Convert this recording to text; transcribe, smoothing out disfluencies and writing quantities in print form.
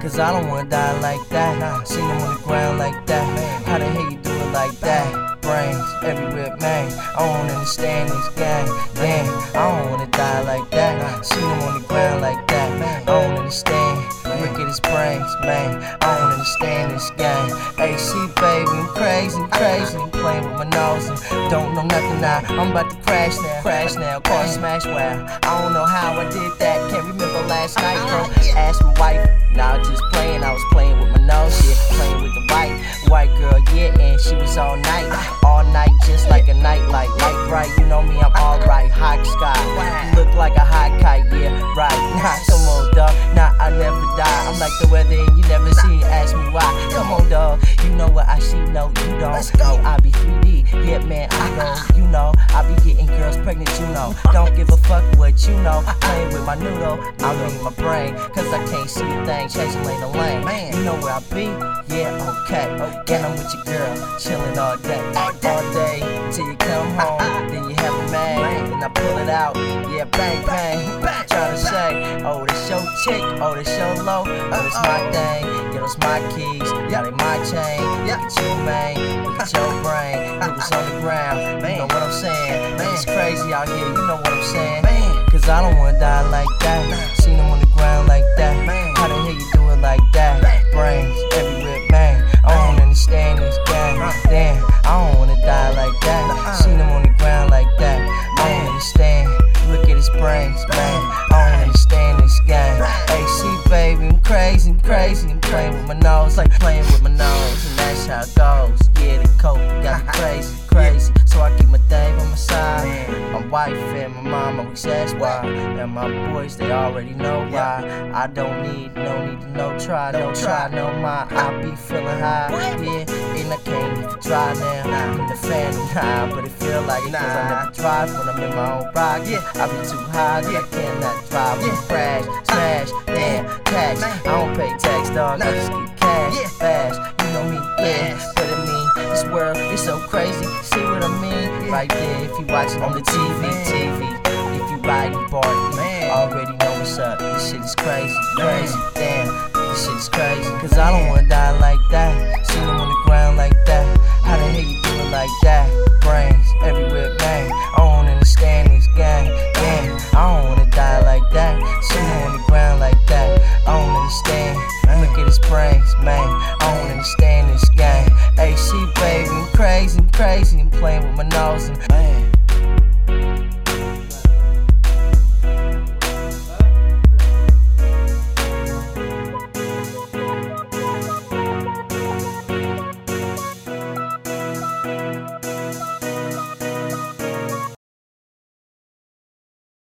Cause I don't wanna die like that. Seen them on the ground like that. How the hell you do it like that? Brains everywhere, man. I don't understand this game. Damn, I don't wanna die like that. Seen them on the ground like that. I don't understand. Look at his brains, man. I don't understand this game. AC baby, I'm crazy, I'm playing with my nose and don't know nothing now. I'm about to crash now, car smash, wow. I don't know how I did that, can't remember last night, bro. Asked my wife, nah, just playing, I was playing with my nose, yeah. Playing with the white girl, yeah, and she was all night, just like a nightlight, light bright, you know me, I'm alright, hot sky, you look like a hot kite, yeah, right, nah, come on, dog, nah, I never die, I'm like the weather and you never see it, ask me why, come on, dog, you know what I see, no, you don't, me, I be 3D, yeah, man, I know, you know, I be getting girls pregnant, you know, don't give a fuck what you know, playing with my noodle, I mean my brain, cause I can't see a thing, chasing lane to lane, man, you know where I be, yeah, okay, and I'm with your girl, chillin' all day, till you come home, then you have a man, then I pull it out, yeah, bang, bang, tryna say, oh, this your chick, oh, this your low, oh, this my thing, yeah, those my keys, yeah, they my chain, look at you, man, look at your brain, it was on the ground, you know what I'm saying, man, it's crazy out here, you know what I'm saying, cause I don't wanna die like that, seen them on the ground like that, how the hell you do it like that, brains everywhere, man, I don't understand this game, damn, I don't wanna die like that, seen them on the ground like that, I don't understand, look at his brains, man, I don't understand this game, AC baby, I'm crazy, I'm playing with my nose, like playing with my nose, and that's how it goes, yeah, the coke got me crazy, so I keep my thing on my side, my wife and my mom always ask why, and my boys, they already know why, I don't need, no need to no try, no mind, I be feeling high, yeah, and I can't even try now, I'm in the phantom high, but it feel like it, cause I never drive when I'm in my own ride, I be too high, I cannot drive, crash, smash, damn, tax, I don't pay tax, dog, I just get cash, fast, you know me, yeah, but I mean, this world is so crazy, see what I mean, right there, if you watching on the TV, if you riding party, man, already know what's up, this shit is crazy, damn, this shit is crazy, cause I don't wanna die like that, seen them on the ground like that, how the hell you do it like that, brains everywhere, man, I don't understand this game, damn, I don't wanna die like that, seen them on the ground like that, I don't understand, look at his brains, man, I don't understand this game, AC baby, I'm crazy, I'm playing with my nose and